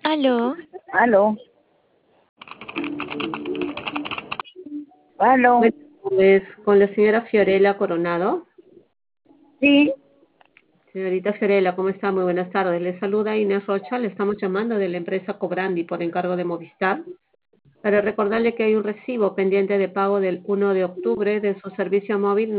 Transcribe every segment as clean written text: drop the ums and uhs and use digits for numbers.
Aló, Aló, aló, Buenas tardes, con la señora Fiorella Coronado. sí, Señorita Fiorella, ¿cómo está? Muy buenas tardes. Le saluda Inés Rocha, le estamos llamando de la empresa Cobrandi por encargo de Movistar para recordarle que hay un recibo pendiente de pago del 1 de octubre de su servicio móvil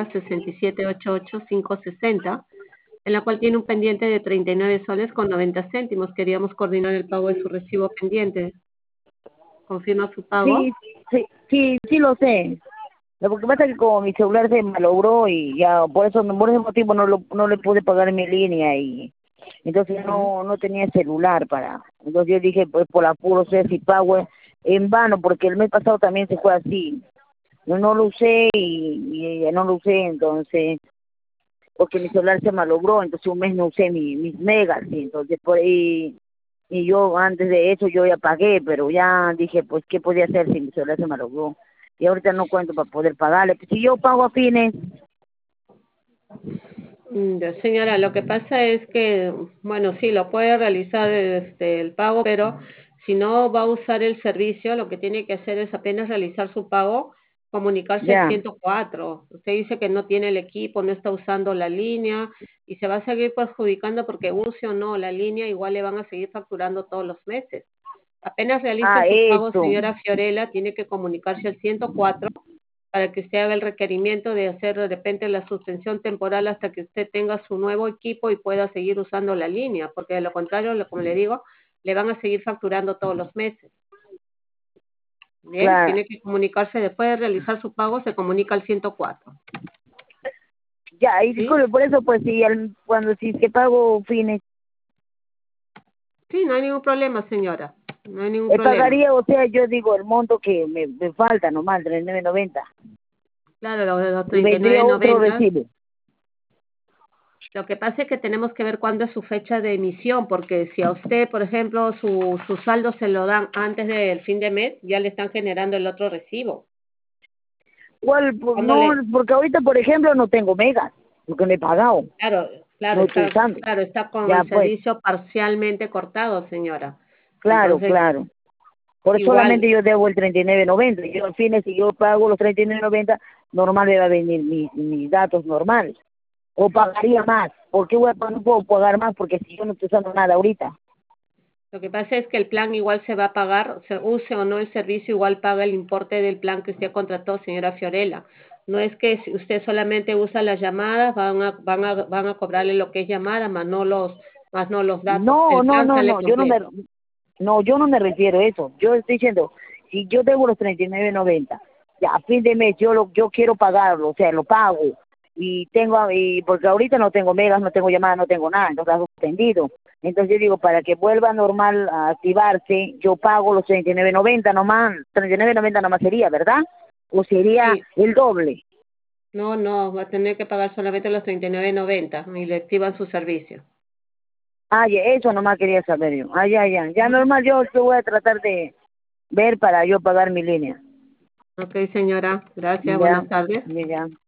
90-6788-560, en la cual tiene un pendiente de 39 soles con 90 céntimos. Queríamos coordinar el pago de su recibo pendiente. ¿Confirma su pago? sí lo sé. Lo que pasa es que como mi celular se malogró y ya por ese motivo no le pude pagar mi línea y entonces no tenía celular entonces yo dije pues por apuro sé si pago en vano porque el mes pasado también se fue así. Yo no lo usé y no lo usé entonces porque mi celular se malogró, entonces un mes no usé mis megas, y entonces por ahí, y yo antes de eso yo ya pagué, pero ya dije, pues, ¿qué podía hacer si mi celular se malogró? Y ahorita no cuento para poder pagarle. Pues, si yo pago a fines, Ya, señora, lo que pasa es que, bueno, sí, lo puede realizar el pago, pero si no va a usar el servicio, lo que tiene que hacer es apenas realizar su pago, comunicarse al ya. 104. Usted dice que no tiene el equipo, no está usando la línea y se va a seguir perjudicando porque use o no la línea, igual le van a seguir facturando todos los meses. Apenas realice Ah, su pago, eso. señora Fiorella, tiene que comunicarse al 104 para que usted haga el requerimiento de hacer de repente la suspensión temporal hasta que usted tenga su nuevo equipo y pueda seguir usando la línea, porque de lo contrario, como le digo, le van a seguir facturando todos los meses. Bien, Claro. tiene que comunicarse después de realizar su pago, se comunica al 104. Ya, y ¿Sí? disculpe, por eso, pues, si es que pago fines, Sí, no hay ningún problema, señora. No hay ningún problema. pagaría, o sea, yo digo, el monto que me falta nomás, 39.90. Claro, lo de los Y vendría otro 39.90. recibo. Lo que pasa es que tenemos que ver cuándo es su fecha de emisión, porque si a usted, por ejemplo, su saldo se lo dan antes del fin de mes, ya le están generando el otro recibo. ¿Cuál? Pues, Cuando no, le, porque ahorita, por ejemplo, no tengo megas, porque no he pagado, claro, no estoy usando. claro, está con Ya, el pues, servicio parcialmente cortado, señora. claro, Entonces, claro. Por eso igual, solamente yo debo el 39.90. Yo al fin, si yo pago los 39.90, normal me va a venir mis datos normales. O pagaría más. ¿Por qué no puedo pagar más? Porque si yo no estoy usando nada ahorita. lo que pasa es que el plan igual se va a pagar, se use o no el servicio, igual paga el importe del plan que usted contrató, señora Fiorella. No es que si usted solamente usa las llamadas, van a cobrarle lo que es llamada, más no los datos. No, El no, plan no, sale no. completo. Yo no me refiero a eso. Yo estoy diciendo, si yo debo los 39.90, ya a fin de mes yo quiero pagarlo, o sea, lo pago. Y porque ahorita no tengo megas, no tengo llamadas, no tengo nada, entonces está suspendido. Entonces yo digo, para que vuelva normal a activarse, yo pago los 39.90 nomás, 39.90 nomás sería, ¿verdad? O sería Sí, el doble. no, va a tener que pagar solamente los 39.90 y le activan su servicio. Ah, ya, eso nomás quería saber yo. Ah, ya normal yo voy a tratar de ver para yo pagar mi línea. Ok, señora, gracias, Ya, buenas tardes. ya.